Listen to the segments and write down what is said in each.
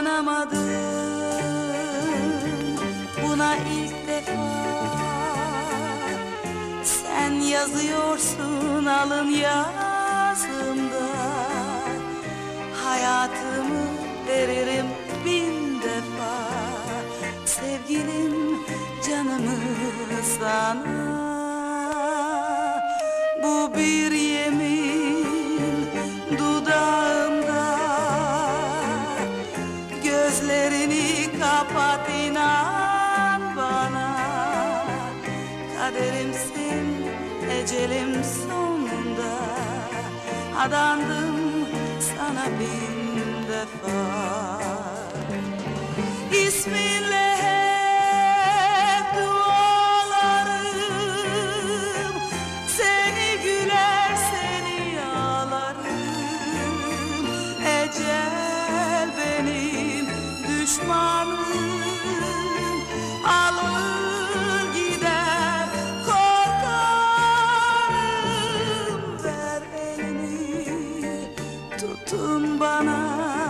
İnanamadım buna ilk defa. Sen yazıyorsun alın yazımda. Hayatımı veririm 1000 defa. Sevgilim canımı sana. Bu bir yemin dudağımda. Gözlerini kapat inan bana. Kaderimsin ecelim sonunda. Adandım sana 1000 defa. İsminle hep dualarım. Seni güler seni ağlarım. Ecel benim düşmanım. Alır gider korkarım. Ver elini tutun bana.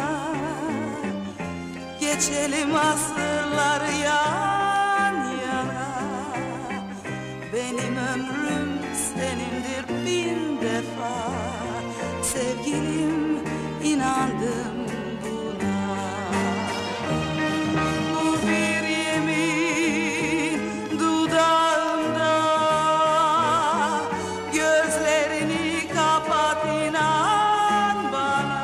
Geçelim asırlar yan yana. Benim ömrüm senindir 1000 defa. Sevgilim inandım buna. Bu bir yemin dudağımda. Gözlerini kapat inan bana.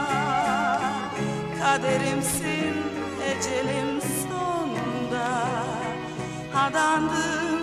Kaderimsin ecelim sonunda. Adandım